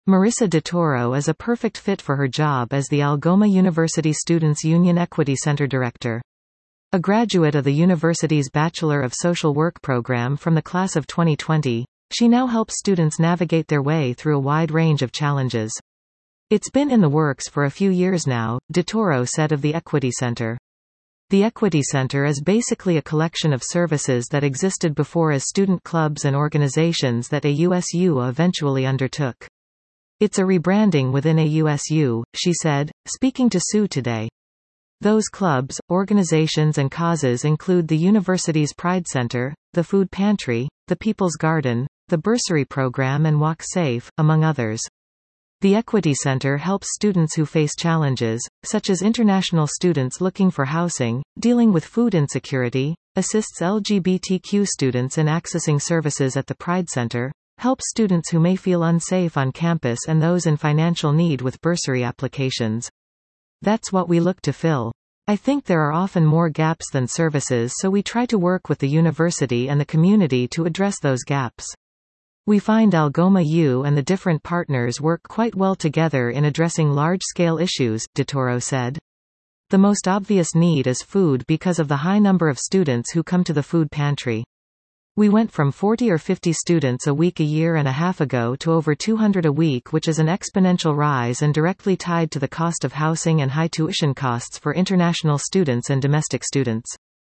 Marissa de Toro is a perfect fit for her job as the Algoma University Students' Union Equity Center Director. A graduate of the university's Bachelor of Social Work program from the class of 2020, she now helps students navigate their way through a wide range of challenges. It's been in the works for a few years now, de Toro said of the Equity Center. The Equity Center is basically a collection of services that existed before as student clubs and organizations that AUSU eventually undertook. It's a rebranding within AUSU, she said, speaking to Sue Today. Those clubs, organizations and causes include the university's Pride Center, the Food Pantry, the People's Garden, the Bursary Program and Walk Safe, among others. The Equity Center helps students who face challenges, such as international students looking for housing, dealing with food insecurity, assists LGBTQ students in accessing services at the Pride Center, helps students who may feel unsafe on campus and those in financial need with bursary applications. That's what we look to fill. I think there are often more gaps than services, so we try to work with the university and the community to address those gaps. We find Algoma U and the different partners work quite well together in addressing large-scale issues, de Toro said. The most obvious need is food because of the high number of students who come to the food pantry. We went from 40 or 50 students a week a year and a half ago to over 200 a week, which is an exponential rise and directly tied to the cost of housing and high tuition costs for international students and domestic students.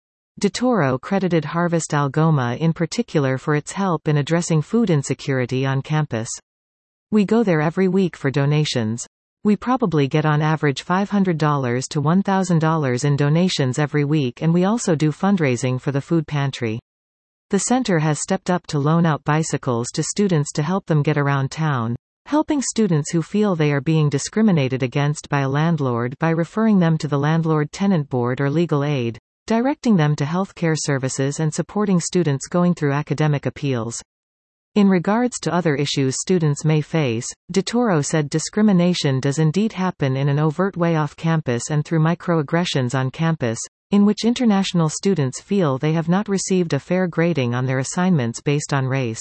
De Toro credited Harvest Algoma in particular for its help in addressing food insecurity on campus. We go there every week for donations. We probably get on average $500 to $1,000 in donations every week, and we also do fundraising for the food pantry. The center has stepped up to loan out bicycles to students to help them get around town, helping students who feel they are being discriminated against by a landlord by referring them to the Landlord-Tenant Board or legal aid, directing them to healthcare services and supporting students going through academic appeals. In regards to other issues students may face, de Toro said discrimination does indeed happen in an overt way off campus and through microaggressions on campus, in which international students feel they have not received a fair grading on their assignments based on race.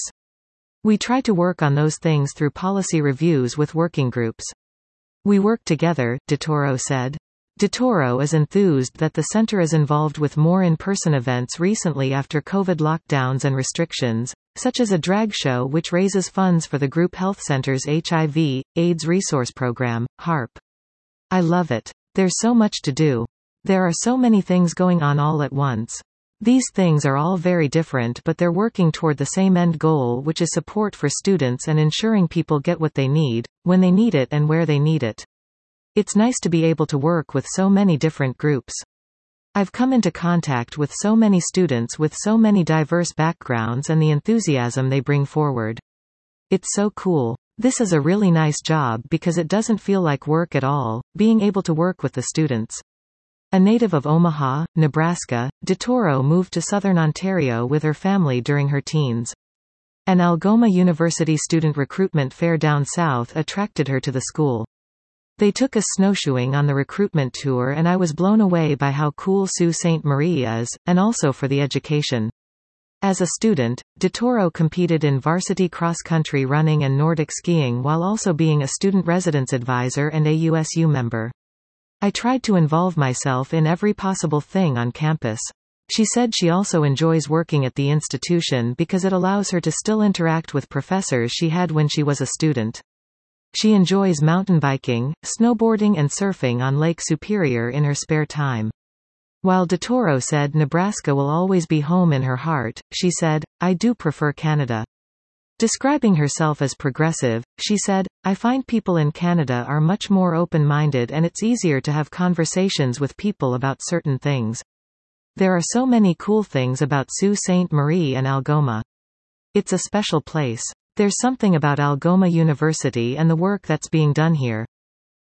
We try to work on those things through policy reviews with working groups. We work together, de Toro said. De Toro is enthused that the center is involved with more in-person events recently after COVID lockdowns and restrictions, such as a drag show which raises funds for the Group Health Center's HIV/AIDS resource program, HARP. I love it. There's so much to do. There are so many things going on all at once. These things are all very different, but they're working toward the same end goal, which is support for students and ensuring people get what they need, when they need it and where they need it. It's nice to be able to work with so many different groups. I've come into contact with so many students with so many diverse backgrounds and the enthusiasm they bring forward. It's so cool. This is a really nice job because it doesn't feel like work at all, being able to work with the students. A native of Omaha, Nebraska, de Toro moved to southern Ontario with her family during her teens. An Algoma University student recruitment fair down south attracted her to the school. They took us snowshoeing on the recruitment tour and I was blown away by how cool Sault Ste. Marie is, and also for the education. As a student, de Toro competed in varsity cross-country running and Nordic skiing while also being a student residence advisor and AUSU member. I tried to involve myself in every possible thing on campus. She said she also enjoys working at the institution because it allows her to still interact with professors she had when she was a student. She enjoys mountain biking, snowboarding and surfing on Lake Superior in her spare time. While de Toro said Nebraska will always be home in her heart, she said, "I do prefer Canada." Describing herself as progressive, she said, "I find people in Canada are much more open-minded and it's easier to have conversations with people about certain things. There are so many cool things about Sault Ste. Marie and Algoma. It's a special place. There's something about Algoma University and the work that's being done here.